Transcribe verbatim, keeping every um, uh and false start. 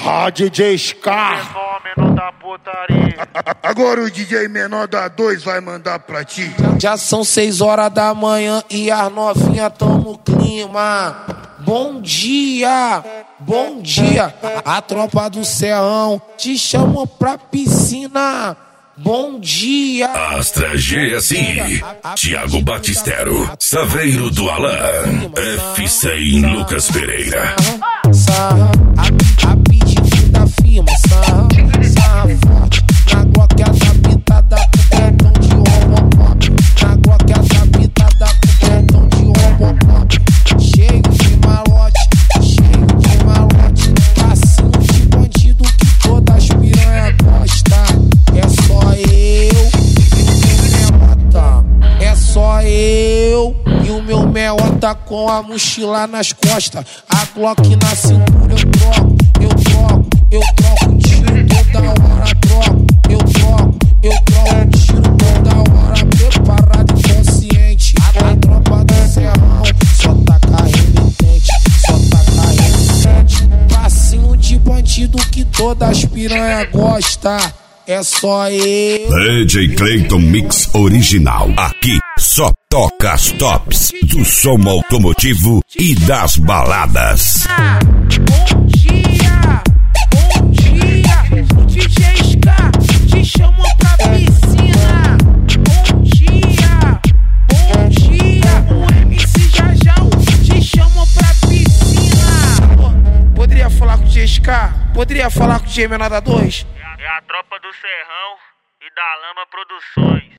Ah, D J Scar. Menor da putaria. Agora o D J menor da dois vai mandar pra ti. Já são seis horas da manhã e as novinhas tão no clima. Bom dia, bom dia. A tropa do Serrão te chamou pra piscina. Bom dia. Astra G S I, Thiago Batistero, Saveiro do Alan, F cem Lucas Pereira. Sarra, a, a pedido da firma, sarra, sarra forte. Na Glock adaptada pro cartão de Robocop. Na Glock adaptada pro cartão de Robocop. Cheio de malote, cheio de malote. Passinho de bandido que todas as piranha gostam. É só eu e o meu meota. É só eu e o meu meota com a mochila nas costas. A Glock na cintura eu troco, eu troco, eu troco tiro toda hora, troco, eu troco, eu troco tiro toda hora, preparado e consciente. A tropa do Serrão só tá remitente, só tá remitente. Passinho de bandido que todas as piranha gostam. É só eu. D J Clayton Mix Original. Aqui só toca as tops do som automotivo e das baladas. Bom dia, bom dia. O D J Scar te chamou pra piscina. Bom dia, bom dia. O M C Jajão te chamou pra piscina. Pô, poderia falar com o D J Scar? Poderia falar com o D J Menor da dois? É a tropa do Serrão e da Lama Produções.